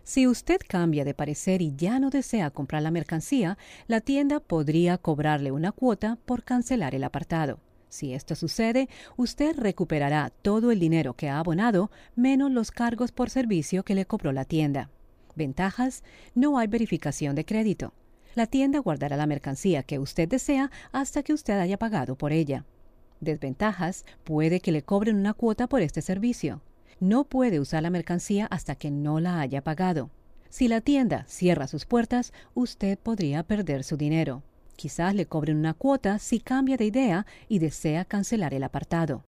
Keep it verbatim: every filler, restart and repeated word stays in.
Si usted cambia de parecer y ya no desea comprar la mercancía, la tienda podría cobrarle una cuota por cancelar el apartado. Si esto sucede, usted recuperará todo el dinero que ha abonado, menos los cargos por servicio que le cobró la tienda. Ventajas: no hay verificación de crédito. La tienda guardará la mercancía que usted desea hasta que usted haya pagado por ella. Desventajas: puede que le cobren una cuota por este servicio. No puede usar la mercancía hasta que no la haya pagado. Si la tienda cierra sus puertas, usted podría perder su dinero. Quizás le cobren una cuota si cambia de idea y desea cancelar el apartado.